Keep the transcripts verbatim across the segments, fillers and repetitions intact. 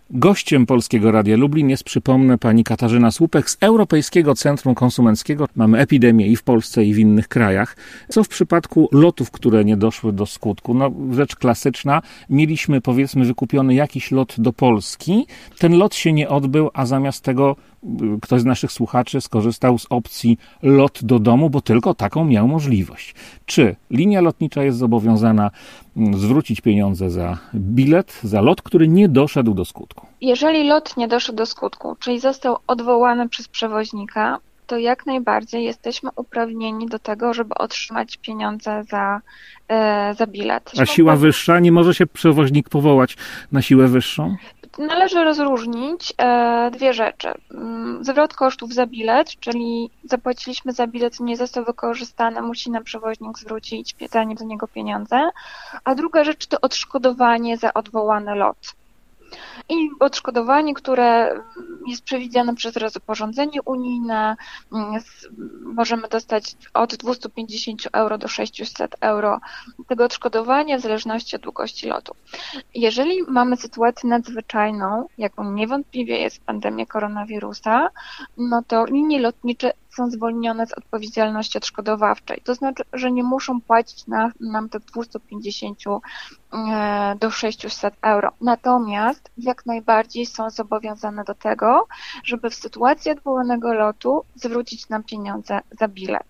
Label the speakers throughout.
Speaker 1: Gościem Polskiego Radia Lublin jest, przypomnę, pani Katarzyna Słupek z Europejskiego Centrum Konsumenckiego. Mamy epidemię i w Polsce, i w innych krajach. Co w przypadku lotów, które nie doszły do skutku? No, rzecz klasyczna. Mieliśmy, powiedzmy, wykupiony jakiś lot do Polski. Ten lot się nie odbył, a zamiast tego ktoś z naszych słuchaczy skorzystał z opcji lot do domu, bo tylko taką miał możliwość. Czy linia lotnicza jest zobowiązana zwrócić pieniądze za bilet, za lot, który nie doszedł do skutku?
Speaker 2: Jeżeli lot nie doszedł do skutku, czyli został odwołany przez przewoźnika, to jak najbardziej jesteśmy uprawnieni do tego, żeby otrzymać pieniądze za, e, za bilet.
Speaker 1: A siła wyższa? Nie może się przewoźnik powołać na siłę wyższą?
Speaker 2: Należy rozróżnić e, dwie rzeczy. Zwrot kosztów za bilet, czyli zapłaciliśmy za bilet, nie został wykorzystany, musi nam przewoźnik zwrócić za niego pieniądze. A druga rzecz to odszkodowanie za odwołany lot. I odszkodowanie, które jest przewidziane przez rozporządzenie unijne, możemy dostać od dwieście pięćdziesiąt euro do sześćset euro tego odszkodowania w zależności od długości lotu. Jeżeli mamy sytuację nadzwyczajną, jaką niewątpliwie jest pandemia koronawirusa, no to linie lotnicze są zwolnione z odpowiedzialności odszkodowawczej. To znaczy, że nie muszą płacić na, nam te dwieście pięćdziesiąt do sześćset euro. Natomiast jak najbardziej są zobowiązane do tego, żeby w sytuacji odwołanego lotu zwrócić nam pieniądze za bilet.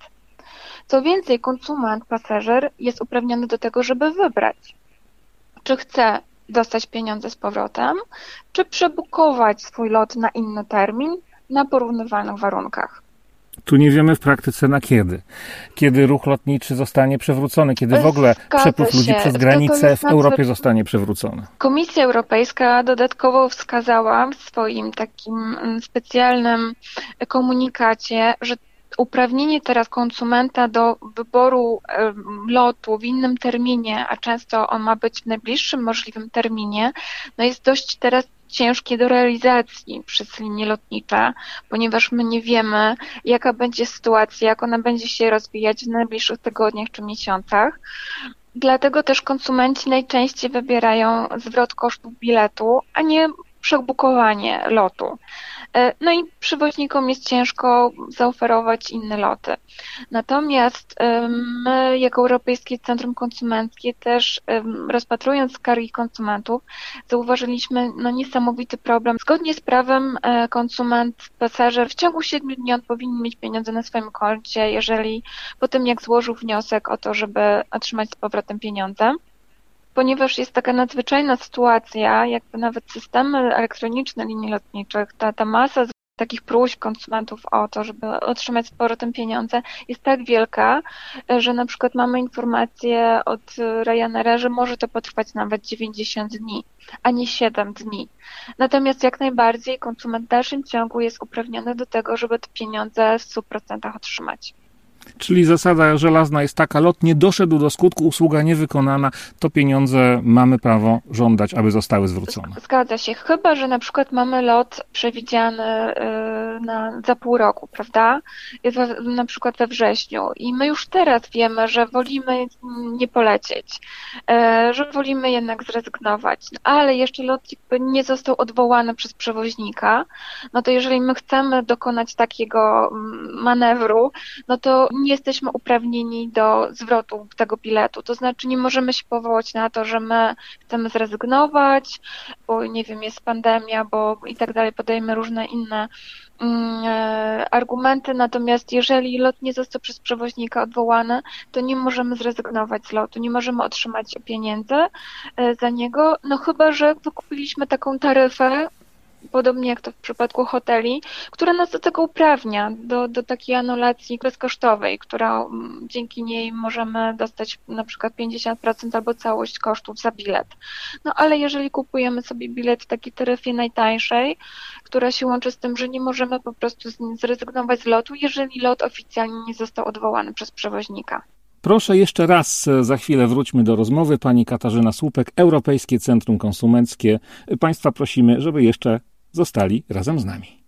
Speaker 2: Co więcej, konsument, pasażer jest uprawniony do tego, żeby wybrać, czy chce dostać pieniądze z powrotem, czy przebukować swój lot na inny termin na porównywalnych warunkach.
Speaker 1: Tu nie wiemy w praktyce na kiedy. Kiedy ruch lotniczy zostanie przewrócony, kiedy w ogóle
Speaker 2: Zgadza
Speaker 1: przepływ ludzi
Speaker 2: się.
Speaker 1: przez granicę w
Speaker 2: nadzwy...
Speaker 1: Europie zostanie przewrócony.
Speaker 2: Komisja Europejska dodatkowo wskazała w swoim takim specjalnym komunikacie, że uprawnienie teraz konsumenta do wyboru lotu w innym terminie, a często on ma być w najbliższym możliwym terminie, no jest dość teraz ciężkie do realizacji przez linie lotnicze, ponieważ my nie wiemy, jaka będzie sytuacja, jak ona będzie się rozwijać w najbliższych tygodniach czy miesiącach. Dlatego też konsumenci najczęściej wybierają zwrot kosztów biletu, a nie przebukowanie lotu. No i przewoźnikom jest ciężko zaoferować inne loty. Natomiast my, jako Europejskie Centrum Konsumenckie, też rozpatrując skargi konsumentów, zauważyliśmy no, niesamowity problem. Zgodnie z prawem konsument, pasażer w ciągu siedmiu dni on powinien mieć pieniądze na swoim koncie, jeżeli po tym jak złożył wniosek o to, żeby otrzymać z powrotem pieniądze. Ponieważ jest taka nadzwyczajna sytuacja, jakby nawet systemy elektroniczne linii lotniczych, ta, ta masa takich próśb konsumentów o to, żeby otrzymać z powrotem pieniądze jest tak wielka, że na przykład mamy informację od Ryanaira, że może to potrwać nawet dziewięćdziesiąt dni, a nie siedem dni. Natomiast jak najbardziej konsument w dalszym ciągu jest uprawniony do tego, żeby te pieniądze w stu procentach otrzymać.
Speaker 1: Czyli zasada żelazna jest taka, lot nie doszedł do skutku, usługa niewykonana, to pieniądze mamy prawo żądać, aby zostały zwrócone.
Speaker 2: Zgadza się, chyba że na przykład mamy lot przewidziany na, za pół roku, prawda? Jest na przykład we wrześniu i my już teraz wiemy, że wolimy nie polecieć, że wolimy jednak zrezygnować, ale jeszcze lot nie został odwołany przez przewoźnika, no to jeżeli my chcemy dokonać takiego manewru, no to nie jesteśmy uprawnieni do zwrotu tego biletu. To znaczy nie możemy się powołać na to, że my chcemy zrezygnować, bo nie wiem, jest pandemia, bo i tak dalej, podajemy różne inne mm, argumenty. Natomiast jeżeli lot nie został przez przewoźnika odwołany, to nie możemy zrezygnować z lotu, nie możemy otrzymać pieniędzy za niego, no chyba że wykupiliśmy taką taryfę, podobnie jak to w przypadku hoteli, która nas do tego uprawnia, do, do takiej anulacji bezkosztowej, która dzięki niej możemy dostać na przykład pięćdziesiąt procent albo całość kosztów za bilet. No ale jeżeli kupujemy sobie bilet w takiej taryfie najtańszej, która się łączy z tym, że nie możemy po prostu zrezygnować z lotu, jeżeli lot oficjalnie nie został odwołany przez przewoźnika.
Speaker 1: Proszę jeszcze raz, za chwilę wróćmy do rozmowy. Pani Katarzyna Słupek, Europejskie Centrum Konsumenckie. Państwa prosimy, żeby jeszcze zostali razem z nami.